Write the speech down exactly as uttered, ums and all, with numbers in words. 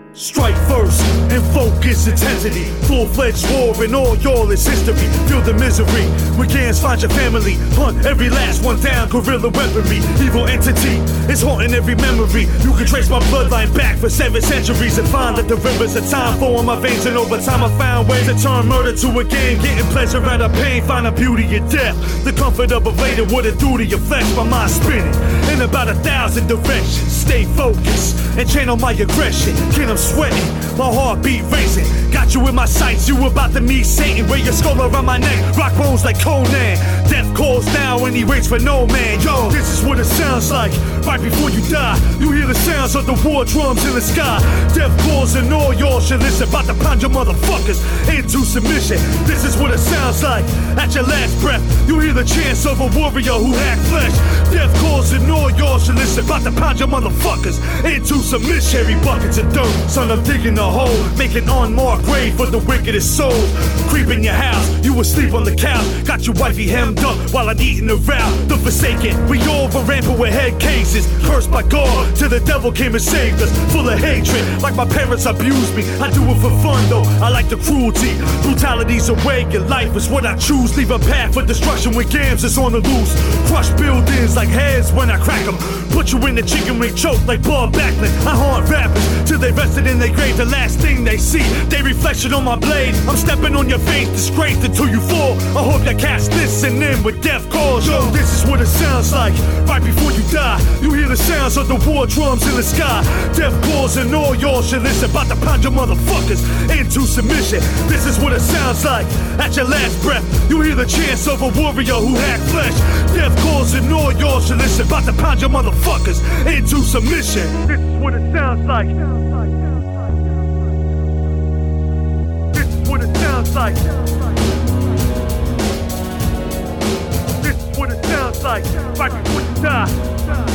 Strike first and focus intensity. Full-fledged war and all y'all is history. Feel the misery. When gangs find your family, hunt every last one down. Guerrilla weaponry, evil entity is haunting every memory. You can trace my bloodline back for seven centuries and find that the rivers of time flow in my veins. And over time I found ways to turn murder to a game, getting pleasure out of pain, find a beauty in death. The comfort of a later, what it do to your flesh. My mind spinning in about a thousand directions. Stay focused and channel my aggression. Kid, I'm sweating, my heartbeat racing. Got you in my sights, you about to meet Satan. Wear your skull around my neck, rock bones like Conan. Death calls now and he waits for no man. Yo, this is what it sounds like. Right before you die, you hear the sounds of the war drums in the sky. Death calls and all y'all should listen. About to pound your motherfuckers into submission. This is what it sounds like. At your last breath, you hear the chants of a warrior who hacked flesh. Death calls and all y'all should listen. About to pound your motherfuckers into submission. Cherry buckets of dirt, son, I'm digging a hole, making unmarked grave for the wickedest souls. Creep in your house, you asleep on the couch. Got your wifey hemmed up while I'm eating around. The forsaken, we all were rampant with head cases. Cursed by God, till the devil came and saved us. Full of hatred, like my parents abused me. I do it for fun though, I like the cruelty. Brutality's away, your life is what I choose. Leave a path for destruction when gams is on the loose. Crush buildings like heads when I crack them. Put you in the chicken wing choke like Bob Backlund. I haunt rappers till they rested in their grave. The last thing they see, they reflection on my blade. I'm stepping on your face, disgraced until you fall. I hope that cats listen in with death calls. Yo, this is what it sounds like. Right before you die, you hear the sounds of the war drums in the sky. Death calls and all y'all should listen. About to pound your motherfuckers into submission. This is what it sounds like. At your last breath, you hear the chants of a warrior who hacked flesh. Death calls and all y'all should listen. About to pound your motherfuckers into submission. This is what it sounds like. This is what it sounds like. This is what it sounds like. Right before you die.